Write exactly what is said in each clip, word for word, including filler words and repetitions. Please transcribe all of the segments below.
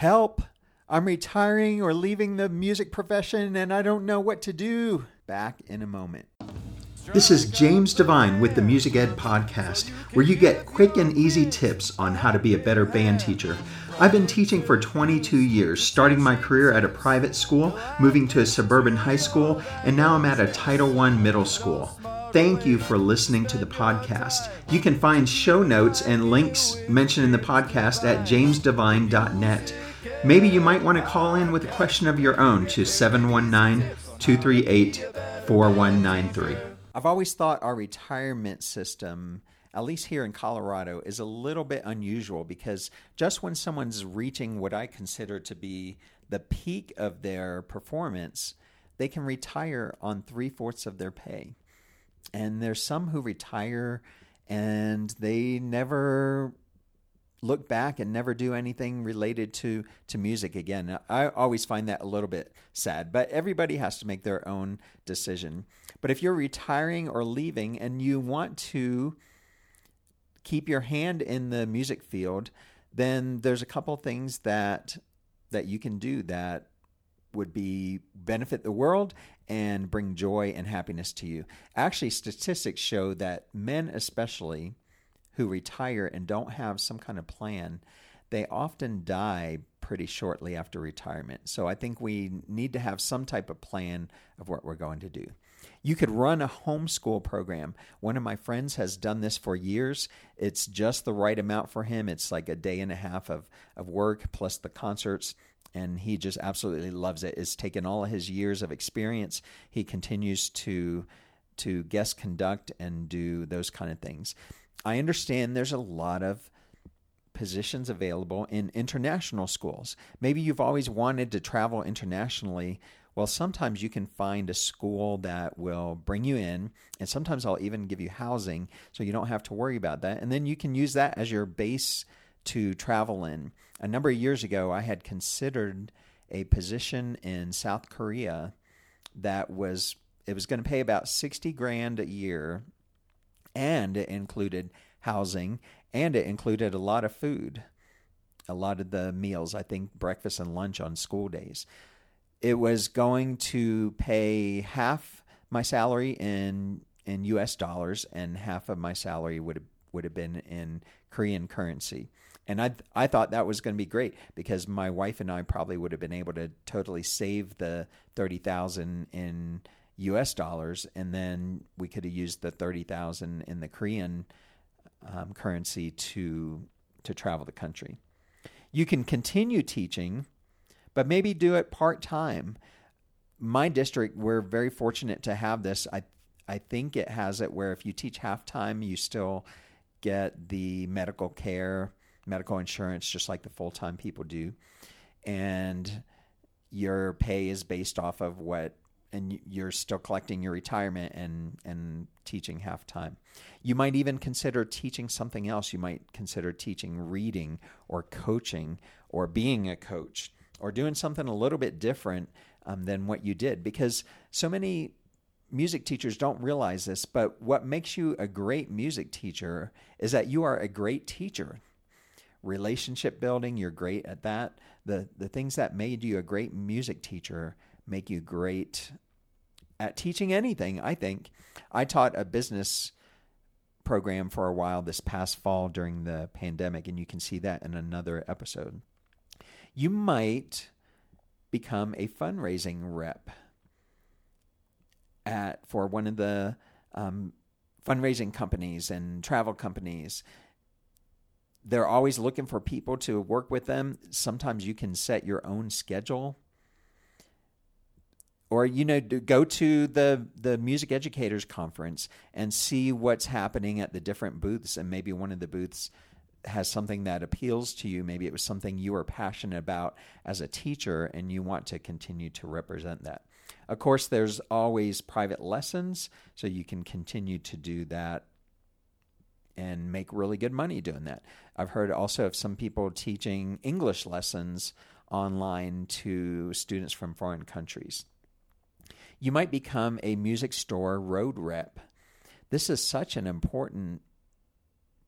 Help! I'm retiring or leaving the music profession and I don't know what to do. Back in a moment. This is James Devine with the Music Ed Podcast, where you get quick and easy tips on how to be a better band teacher. I've been teaching for twenty-two years, starting my career at a private school, moving to a suburban high school, and now I'm at a Title I middle school. Thank you for listening to the podcast. You can find show notes and links mentioned in the podcast at james devine dot net. Maybe you might want to call in with a question of your own to seven one nine, two three eight, four one nine three. I've always thought our retirement system, at least here in Colorado, is a little bit unusual because just when someone's reaching what I consider to be the peak of their performance, they can retire on three-fourths of their pay. And there's some who retire and they never look back and never do anything related to, to music again. I always find that a little bit sad, but everybody has to make their own decision. But if you're retiring or leaving and you want to keep your hand in the music field, then there's a couple things that that you can do that would be benefit the world and bring joy and happiness to you. Actually, statistics show that men especially who retire and don't have some kind of plan, they often die pretty shortly after retirement. So I think we need to have some type of plan of what we're going to do. You could run a homeschool program. One of my friends has done this for years. It's just the right amount for him. It's like a day and a half of, of work plus the concerts, and he just absolutely loves it. It's taken all of his years of experience. He continues to, to guest conduct and do those kind of things. I understand there's a lot of positions available in international schools. Maybe you've always wanted to travel internationally. Well, sometimes you can find a school that will bring you in, and sometimes I'll even give you housing so you don't have to worry about that. And then you can use that as your base to travel in. A number of years ago, I had considered a position in South Korea that was, it was going to pay about sixty grand a year, and it included housing, and it included a lot of food, a lot of the meals, I think breakfast and lunch on school days. It was going to pay half my salary in in U S dollars, and half of my salary would have, would have been in Korean currency. And I I thought that was going to be great because my wife and I probably would have been able to totally save the thirty thousand dollars in U S dollars, and then we could have used the thirty thousand dollars in the Korean um, currency to to travel the country. You can continue teaching, but maybe do it part-time. My district, we're very fortunate to have this. I I think it has it where if you teach half-time, you still get the medical care, medical insurance, just like the full-time people do. And your pay is based off of what, and you're still collecting your retirement and, and teaching half-time. You might even consider teaching something else. You might consider teaching reading or coaching or being a coach, or doing something a little bit different um, than what you did, because so many music teachers don't realize this, but what makes you a great music teacher is that you are a great teacher. Relationship building, you're great at that. The, the things that made you a great music teacher make you great at teaching anything, I think. I taught a business program for a while this past fall during the pandemic, and you can see that in another episode. You might become a fundraising rep at for one of the um, fundraising companies and travel companies. They're always looking for people to work with them. Sometimes you can set your own schedule. Or, you know, go to the, the Music Educators Conference and see what's happening at the different booths, and maybe one of the booths has something that appeals to you. Maybe it was something you were passionate about as a teacher and you want to continue to represent that. Of course, there's always private lessons, so you can continue to do that and make really good money doing that. I've heard also of some people teaching English lessons online to students from foreign countries. You might become a music store road rep. This is such an important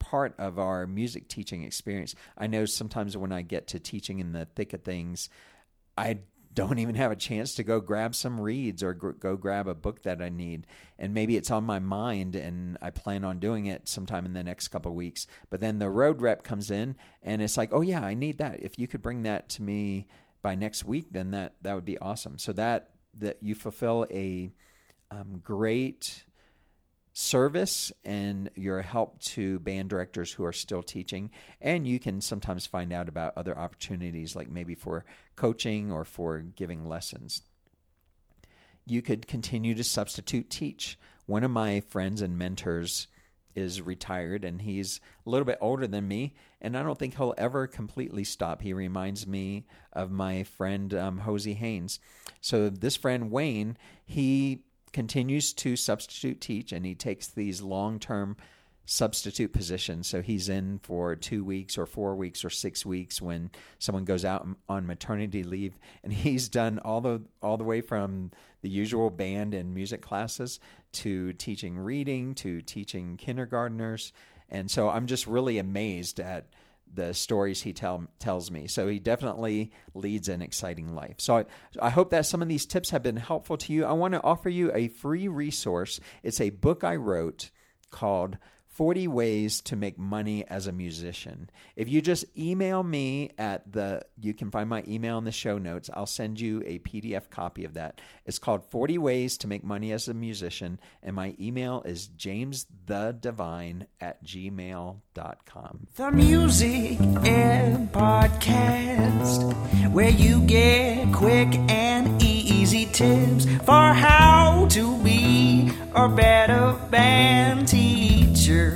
part of our music teaching experience. I know sometimes when I get to teaching in the thick of things, I don't even have a chance to go grab some reads or gr- go grab a book that I need. And maybe it's on my mind and I plan on doing it sometime in the next couple of weeks. But then the road rep comes in and it's like, oh yeah, I need that. If you could bring that to me by next week, then that, that would be awesome. So that, that you fulfill a um, great service and your help to band directors who are still teaching. And you can sometimes find out about other opportunities, like maybe for coaching or for giving lessons. You could continue to substitute teach. One of my friends and mentors is retired, and he's a little bit older than me, and I don't think he'll ever completely stop. He reminds me of my friend um, Hosey Haynes. So this friend, Wayne, he continues to substitute teach, and he takes these long-term substitute positions. So he's in for two weeks or four weeks or six weeks when someone goes out on maternity leave, and he's done all the all the way from the usual band and music classes to teaching reading to teaching kindergartners. And so I'm just really amazed at the stories he tell, tells me. So he definitely leads an exciting life. So I, I hope that some of these tips have been helpful to you. I want to offer you a free resource. It's a book I wrote called forty Ways to Make Money as a Musician. If you just email me at the, you can find my email in the show notes. I'll send you a P D F copy of that. It's called forty Ways to Make Money as a Musician, and my email is jamesthedivine at gmail dot com. The Music Ed Podcast, where you get quick and easy tips for how to be a better band teacher.